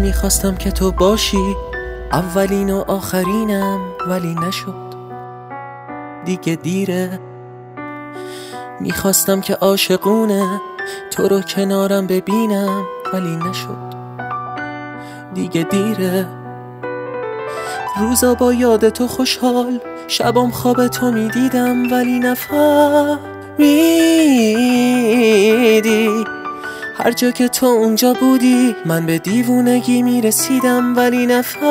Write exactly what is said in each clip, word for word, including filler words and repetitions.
میخواستم که تو باشی اولین و آخرینم، ولی نشد دیگه دیره. میخواستم که عاشقونه تو رو کنارم ببینم، ولی نشد دیگه دیره. روزا با یاد تو خوشحال، شبام خواب تو میدیدم، ولی نفهمیدی هر جا که تو اونجا بودی من به دیوونگی میرسیدم، ولی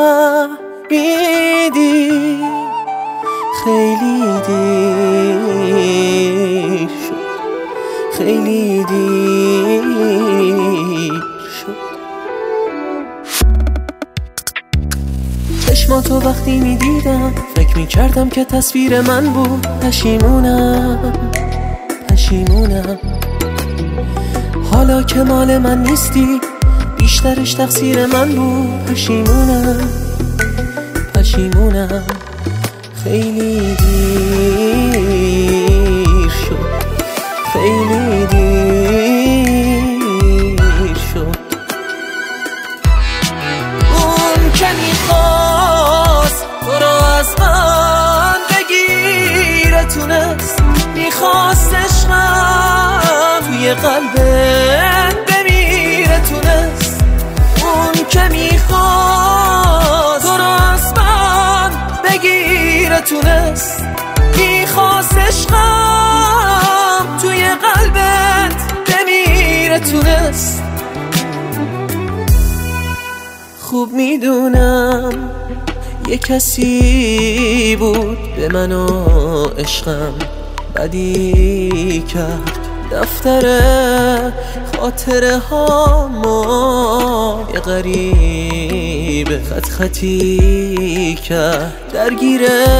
نفهمیدی خیلی دیر شد، خیلی دیر شد. چشماتو وقتی میدیدم فکر میکردم که تصویر من بود. پشیمونم پشیمونم حالا که مال من نیستی، بیشترش تقصیر من بود. پشیمونم پشیمونم خیلی دیر شد، خیلی دیر شد. اون که میخواست تو رو از من بگیره تونست، میخواست عشقم توی قلبت بمیره تونست. اون که میخواست تو رو از من بگیره تونست، میخواست عشقم توی قلبت بمیره تونست. خوب میدونم یه کسی بود به من و عشقم بدی کرد، دفتر خاطره ها ما یه غریب خط خطی کرد. درگیر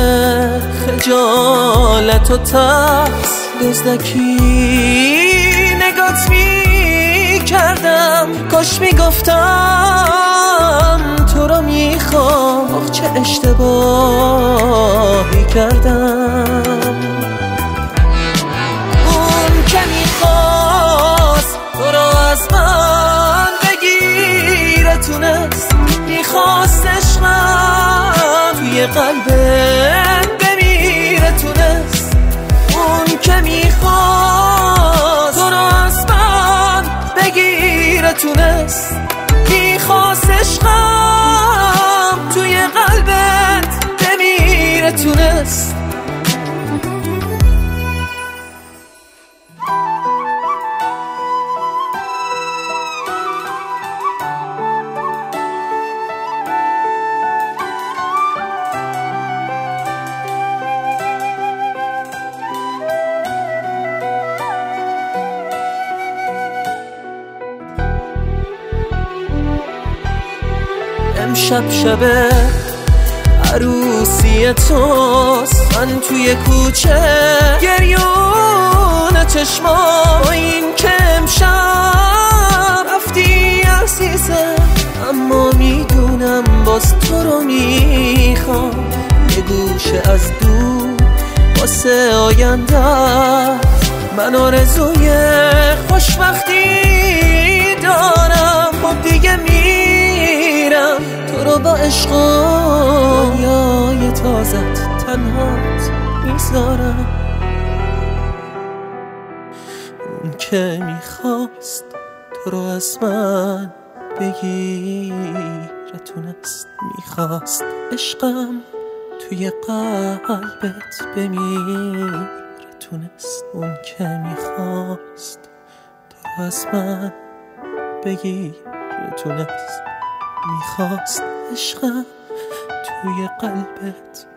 خجالت و ترس دزدکی نگات می کردم، کاش می گفتم تو رو می خوام، آخ چه اشتباهی کردم. اون که میخواست تو رو از من بگیره تونست، میخواست عشقم توی قلبت بمیره تونست. اون که میخواست تو رو از من بگیره تونست، میخواست عشقم توی قلبت بمیره تونست. امشب شب عروسی توست، من توی کوچه گریون چشما، این که امشب رفتی عزیزم، اما میدونم باز تو رو میخوام. یه گوشه از دور واسه آینده من آرزوی خوشبختی دارم. خب دیگه میرم تو رو با عشق و دنیای تازت تنهات میذارم. اون که میخواست تو رو از من بگیره تونست، میخواست عشقم توی قلبت بمیره تونست. اون که میخواست تو رو از من بگیره تونست، میخواست عشقم توی قلبت